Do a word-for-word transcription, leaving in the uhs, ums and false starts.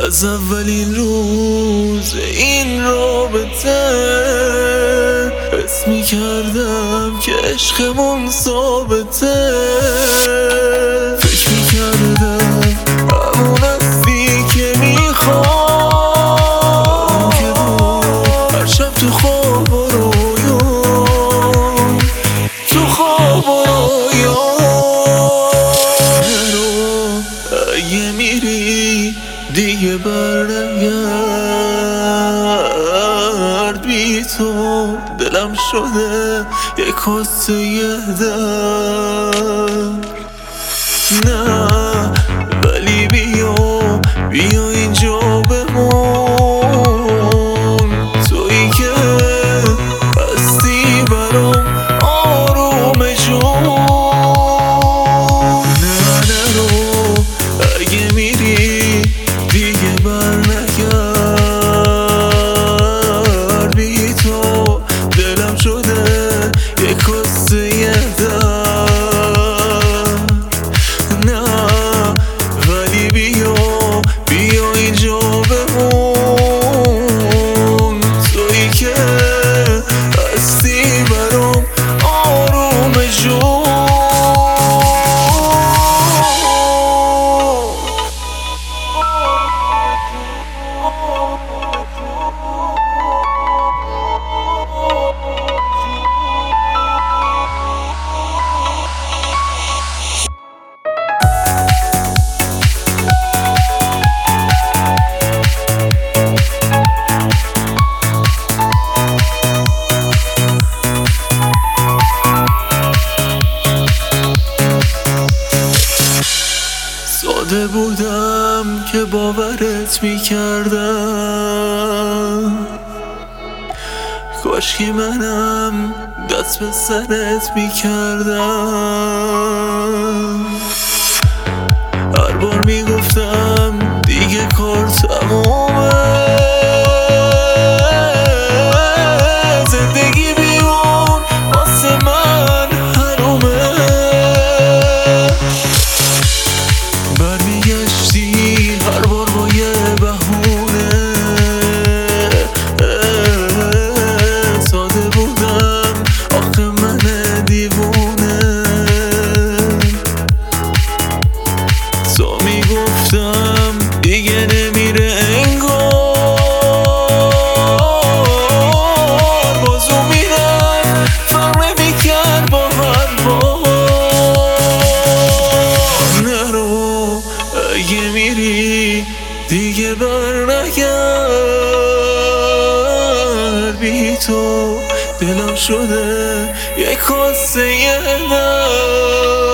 از اولین روز این رابطه حس میکردم که عشقمون ثابته. فکر میکردم همون هستی که میخوام، که بود هر شب تو خواب و رویام، تو خواب و رویام. نرو اگه میری دیگه برنگرد، بی تو دلم شده یه کاسه درد. نه ولی بیا بیا اینجا بمون، تویی که هستی برام آروم جون. نه نرو اگه میری دیگه برنگرد، بی تو دلم شده یه کاسه درد. نه ولی بیا بیا اینجا بمون، تویی که هستی برام آروم جون. ساده بودم که باورت میکردم، کاشکی منم دست به سرت میکردم. هر بار میگفتم دیگه کار تمومه، زندگی بیرون واسه من حرومه. برمیگشتی هر بار با یه بهونه، ساده بودم آخه من دیوونه. تو میگفتم دیگه نمیره انگار، بازو میرم فرق میکرد با هر بار. نرو اگه میری دیگه برنگرد، بی تو دلم شده یه کاسه درد.